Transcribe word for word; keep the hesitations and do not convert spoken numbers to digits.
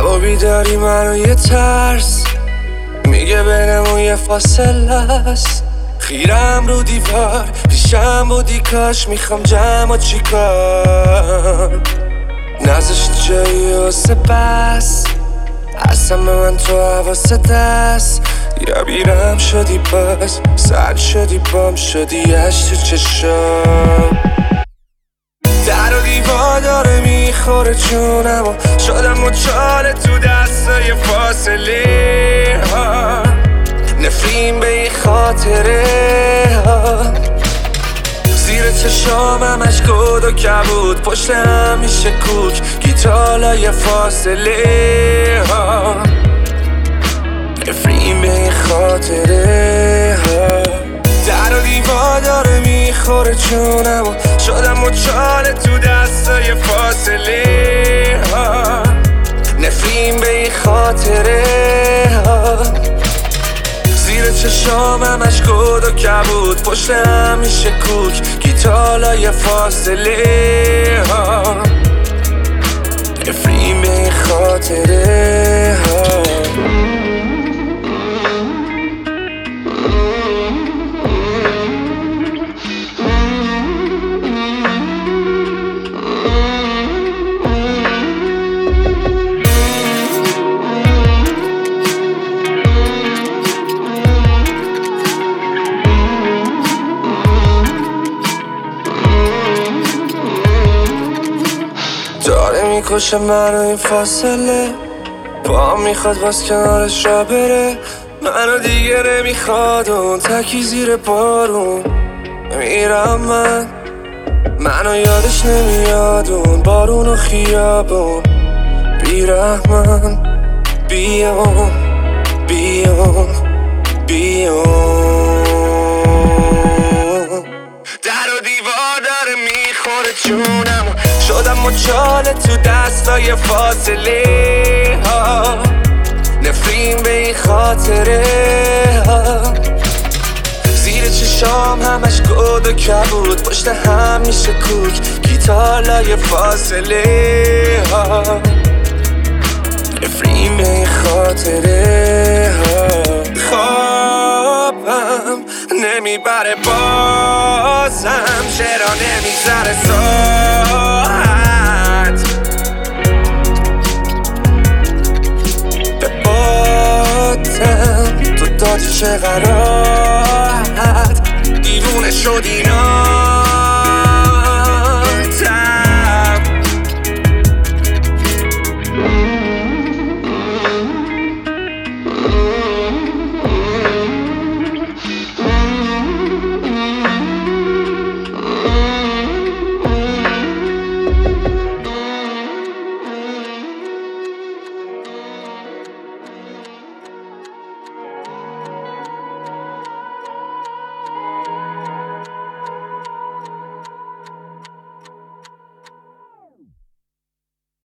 شبا بیداری منو یه ترس میگه بینمون یه فاصله است. خیرم رو دیوار پیشم بودی کاش میخوام جمع چیکار نزشت جایی واسه بس اصلا به من تو حواست دست یا بیرم شدی باز سر شدی بام شدی اش تو چشم در و دیوار داره میخوره چونم و شدم مچاله تو دستای فاصله ها نفرین به این خاطره ها زیر چشام همش گود و کبود پشت هم میشه کوک گیتالای فاصله ها نفرین به این خاطره ها در و دیوار داره میخوره چونم و شدم مچاله تو دستای فاصله ها نفرین به این خاطره ها زیر چشام همش گود و کبود پشت هم میشه کوک گیتالای فاصله ها نفرین به این خاطره ها داره میکشه منو این فاصله با هم میخواد باز کنارش را بره منو دیگه نمیخواد اون تکی زیر بارون میرم من منو یادش نمیاد اون بارون و خیابون بیرحمن بیام بیام بیام در و دیوار داره میخوره چونم شدم مچاله تو دستای فاصله ها نفرین به این خاطره ها زیر چشام همش گود و کبود پشت هم میشه کوک گیتالای فاصله ها نفرین به این خاطره ها خوابم نمیبره بازم چرا نمیذاره ساعت به باتم تو دادی چه غراحت دیوونه شدی نا